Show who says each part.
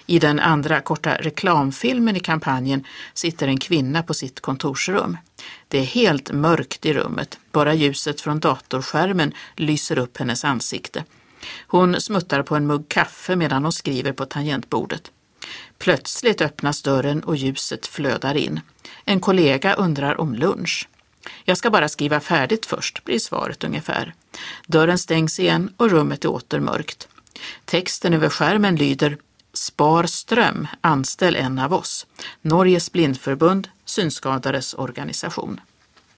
Speaker 1: I den andra korta reklamfilmen i kampanjen sitter en kvinna på sitt kontorsrum. Det är helt mörkt i rummet, bara ljuset från datorskärmen lyser upp hennes ansikte. Hon smuttar på en mugg kaffe medan hon skriver på tangentbordet. Plötsligt öppnas dörren och ljuset flödar in. En kollega undrar om lunch. Jag ska bara skriva färdigt först, blir svaret ungefär. Dörren stängs igen och rummet är åter mörkt. Texten över skärmen lyder: Spar ström, anställ en av oss. Norges blindförbund, synskadades organisation.